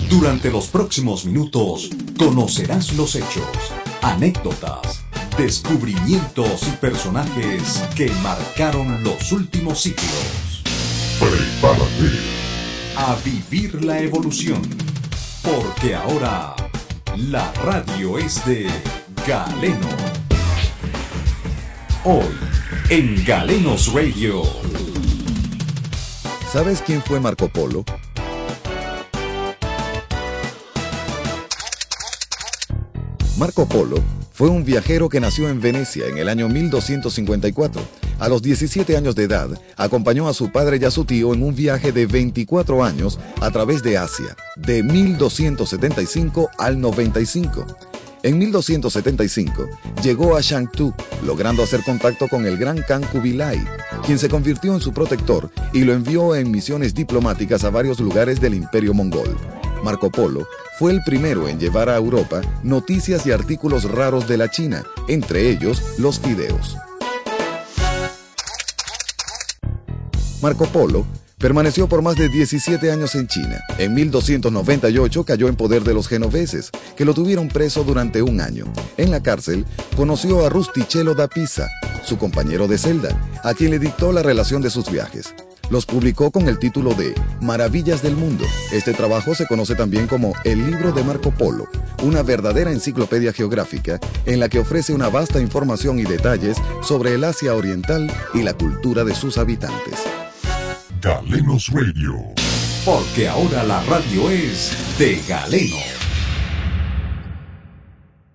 Durante los próximos minutos conocerás los hechos, anécdotas, descubrimientos y personajes que marcaron los últimos siglos. Prepárate a vivir la evolución, porque ahora la radio es de Galeno. Hoy en Galenos Radio. ¿Sabes quién fue Marco Polo? Marco Polo fue un viajero que nació en Venecia en el año 1254. A los 17 años de edad, acompañó a su padre y a su tío en un viaje de 24 años a través de Asia, de 1275 al 95. En 1275, llegó a Chengdu, logrando hacer contacto con el gran Khan Kubilai, quien se convirtió en su protector y lo envió en misiones diplomáticas a varios lugares del Imperio Mongol. Marco Polo fue el primero en llevar a Europa noticias y artículos raros de la China, entre ellos los fideos. Marco Polo permaneció por más de 17 años en China. En 1298 cayó en poder de los genoveses, que lo tuvieron preso durante un año. En la cárcel, conoció a Rustichello da Pisa, su compañero de celda, a quien le dictó la relación de sus viajes. Los publicó con el título de Maravillas del Mundo. Este trabajo se conoce también como El Libro de Marco Polo, una verdadera enciclopedia geográfica en la que ofrece una vasta información y detalles sobre el Asia Oriental y la cultura de sus habitantes. Galenos Radio. Porque ahora la radio es de Galeno.